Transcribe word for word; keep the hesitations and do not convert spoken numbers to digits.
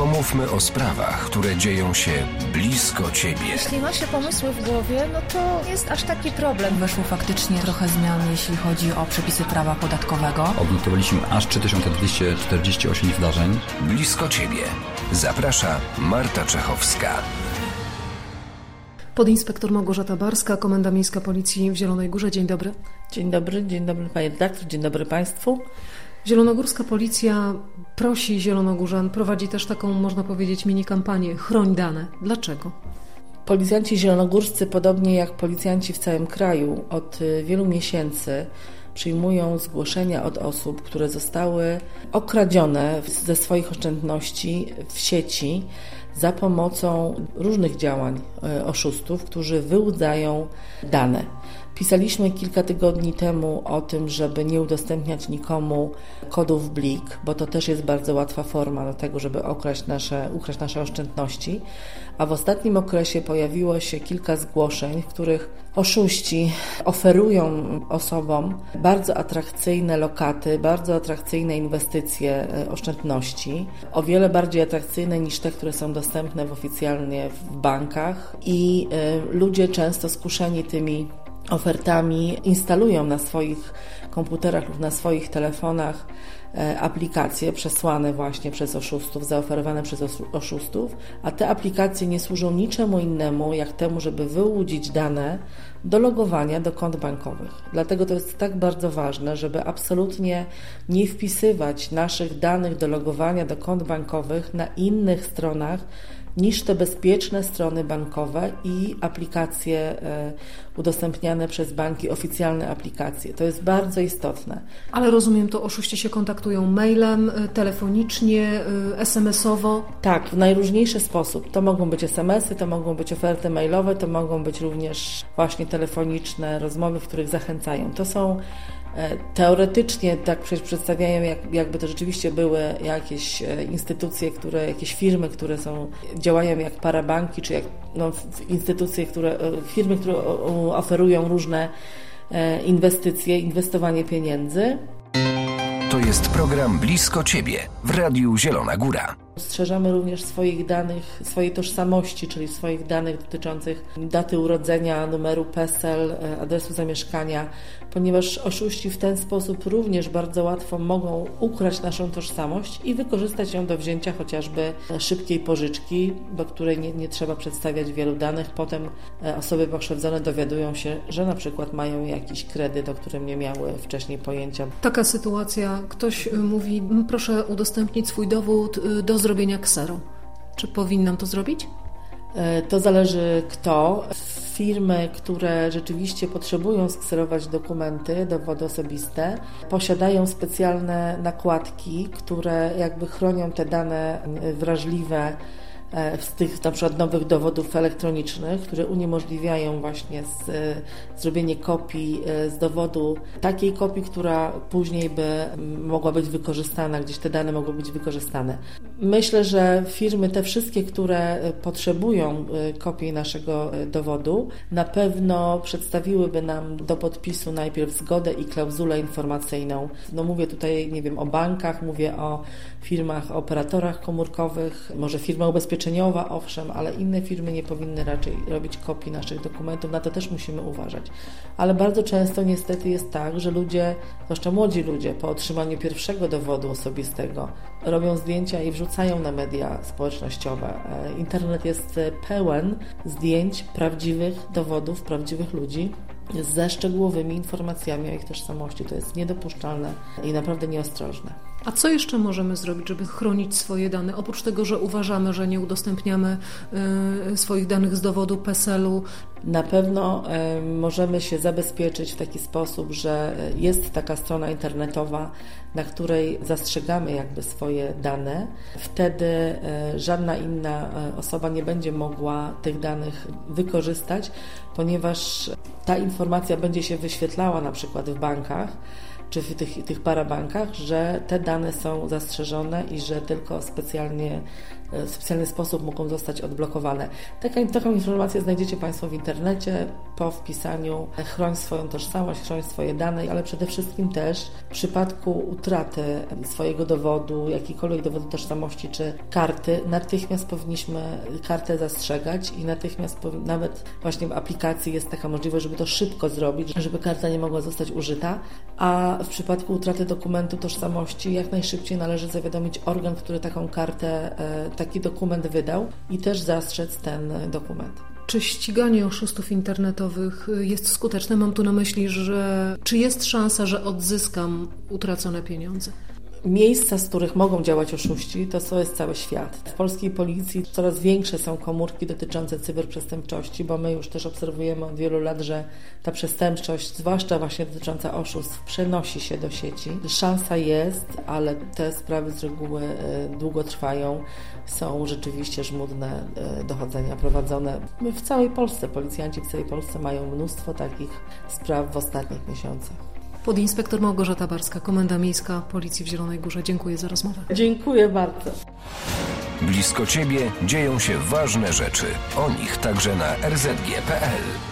Pomówmy o sprawach, które dzieją się blisko Ciebie. Jeśli ma się pomysły w głowie, no to jest aż taki problem. Weszło faktycznie trochę zmian, jeśli chodzi o przepisy prawa podatkowego. Odnotowaliśmy aż trzy tysiące dwieście czterdzieści osiem zdarzeń. Blisko Ciebie. Zaprasza Marta Czechowska. Podinspektor Małgorzata Barska, Komenda Miejska Policji w Zielonej Górze. Dzień dobry. Dzień dobry, dzień dobry Panie redaktor, dzień dobry Państwu. Zielonogórska Policja prosi zielonogórzan, prowadzi też taką, można powiedzieć, mini kampanię Chroń dane. Dlaczego? Policjanci zielonogórscy, podobnie jak policjanci w całym kraju, od wielu miesięcy przyjmują zgłoszenia od osób, które zostały okradzione ze swoich oszczędności w sieci za pomocą różnych działań oszustów, którzy wyłudzają dane. Pisaliśmy kilka tygodni temu o tym, żeby nie udostępniać nikomu kodów Blik, bo to też jest bardzo łatwa forma do tego, żeby okraść nasze, ukraść nasze oszczędności. A w ostatnim okresie pojawiło się kilka zgłoszeń, w których oszuści oferują osobom bardzo atrakcyjne lokaty, bardzo atrakcyjne inwestycje oszczędności, o wiele bardziej atrakcyjne niż te, które są dostępne w oficjalnie w bankach i y, ludzie często skuszeni tymi ofertami instalują na swoich komputerach lub na swoich telefonach aplikacje przesłane właśnie przez oszustów, zaoferowane przez oszustów, a te aplikacje nie służą niczemu innemu, jak temu, żeby wyłudzić dane do logowania do kont bankowych. Dlatego to jest tak bardzo ważne, żeby absolutnie nie wpisywać naszych danych do logowania do kont bankowych na innych stronach niż te bezpieczne strony bankowe i aplikacje e, udostępniane przez banki, oficjalne aplikacje. To jest bardzo istotne. Ale rozumiem, to oszuści się kontaktują mailem, telefonicznie, es em esowo? Tak, w najróżniejszy sposób. To mogą być es em esy, to mogą być oferty mailowe, to mogą być również właśnie telefoniczne rozmowy, w których zachęcają. To są teoretycznie tak przedstawiają, jak, jakby to rzeczywiście były jakieś instytucje, które, jakieś firmy, które są, działają jak parabanki, czy jak no, instytucje, które, firmy, które oferują różne inwestycje, inwestowanie pieniędzy. To jest program Blisko Ciebie w Radiu Zielona Góra. Strzeżemy również swoich danych, swojej tożsamości, czyli swoich danych dotyczących daty urodzenia, numeru P E S E L, adresu zamieszkania, ponieważ oszuści w ten sposób również bardzo łatwo mogą ukraść naszą tożsamość i wykorzystać ją do wzięcia chociażby szybkiej pożyczki, do której nie, nie trzeba przedstawiać wielu danych. Potem osoby pokrzywdzone dowiadują się, że na przykład mają jakiś kredyt, o którym nie miały wcześniej pojęcia. Taka sytuacja, ktoś mówi, proszę udostępnić swój dowód do zrobienia ksero. Czy powinnam to zrobić? To zależy kto. Firmy, które rzeczywiście potrzebują skserować dokumenty, dowody osobiste, posiadają specjalne nakładki, które jakby chronią te dane wrażliwe z tych na przykład nowych dowodów elektronicznych, które uniemożliwiają właśnie z, zrobienie kopii z dowodu, takiej kopii, która później by mogła być wykorzystana, gdzieś te dane mogły być wykorzystane. Myślę, że firmy te wszystkie, które potrzebują kopii naszego dowodu, na pewno przedstawiłyby nam do podpisu najpierw zgodę i klauzulę informacyjną. No mówię tutaj, nie wiem, o bankach, mówię o firmach, operatorach komórkowych, może firma ubezpieczeniowa, owszem, ale inne firmy nie powinny raczej robić kopii naszych dokumentów, na to też musimy uważać. Ale bardzo często niestety jest tak, że ludzie, zwłaszcza młodzi ludzie, po otrzymaniu pierwszego dowodu osobistego robią zdjęcia i wrzucają na media społecznościowe. Internet jest pełen zdjęć prawdziwych dowodów, prawdziwych ludzi ze szczegółowymi informacjami o ich tożsamości. To jest niedopuszczalne i naprawdę nieostrożne. A co jeszcze możemy zrobić, żeby chronić swoje dane? Oprócz tego, że uważamy, że nie udostępniamy y, swoich danych z dowodu P E S E L u. Na pewno y, możemy się zabezpieczyć w taki sposób, że jest taka strona internetowa, na której zastrzegamy jakby swoje dane. Wtedy y, żadna inna osoba nie będzie mogła tych danych wykorzystać, ponieważ ta informacja będzie się wyświetlała na przykład w bankach, czy w tych, tych parabankach, że te dane są zastrzeżone i że tylko specjalnie w specjalny sposób mogą zostać odblokowane. Taka, taką informację znajdziecie Państwo w internecie po wpisaniu chroń swoją tożsamość, chroń swoje dane, ale przede wszystkim też w przypadku utraty swojego dowodu, jakikolwiek dowodu tożsamości czy karty, natychmiast powinniśmy kartę zastrzegać i natychmiast nawet właśnie w aplikacji jest taka możliwość, żeby to szybko zrobić, żeby karta nie mogła zostać użyta, a w przypadku utraty dokumentu tożsamości jak najszybciej należy zawiadomić organ, który taką kartę, taki dokument wydał i też zastrzec ten dokument. Czy ściganie oszustów internetowych jest skuteczne? Mam tu na myśli, że czy jest szansa, że odzyskam utracone pieniądze? Miejsca, z których mogą działać oszuści, to co jest cały świat. W polskiej policji coraz większe są komórki dotyczące cyberprzestępczości, bo my już też obserwujemy od wielu lat, że ta przestępczość, zwłaszcza właśnie dotycząca oszustw, przenosi się do sieci. Szansa jest, ale te sprawy z reguły długo trwają. Są rzeczywiście żmudne dochodzenia prowadzone. My w całej Polsce, policjanci w całej Polsce mają mnóstwo takich spraw w ostatnich miesiącach. Podinspektor Małgorzata Barska, Komenda Miejska Policji w Zielonej Górze. Dziękuję za rozmowę. Dziękuję bardzo. Blisko Ciebie dzieją się ważne rzeczy. O nich także na er zet gie kropka pe el.